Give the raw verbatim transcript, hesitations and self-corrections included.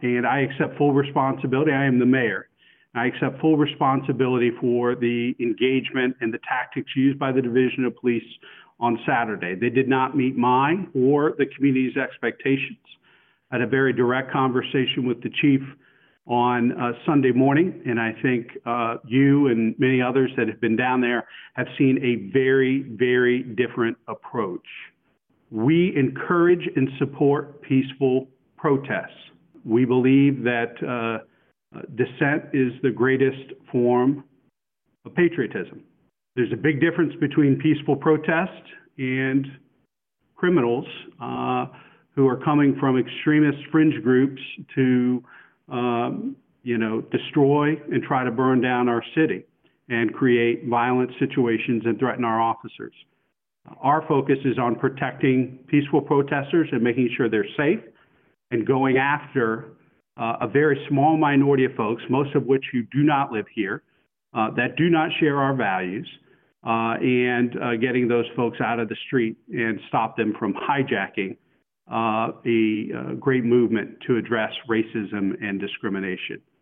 and I accept full responsibility. I am the mayor. I accept full responsibility for the engagement and the tactics used by the Division of Police on Saturday. They did not meet mine or the community's expectations. I had a very direct conversation with the chief on uh, Sunday morning, and I think uh, you and many others that have been down there have seen a very, very different approach. We encourage and support peaceful protests. We believe that uh, dissent is the greatest form of patriotism. There's a big difference between peaceful protest and criminals uh, who are coming from extremist fringe groups to Um, you know, destroy and try to burn down our city and create violent situations and threaten our officers. Our focus is on protecting peaceful protesters and making sure they're safe and going after uh, a very small minority of folks, most of which who do not live here, uh, that do not share our values, uh, and uh, getting those folks out of the street and stop them from hijacking Uh, a uh, great movement to address racism and discrimination.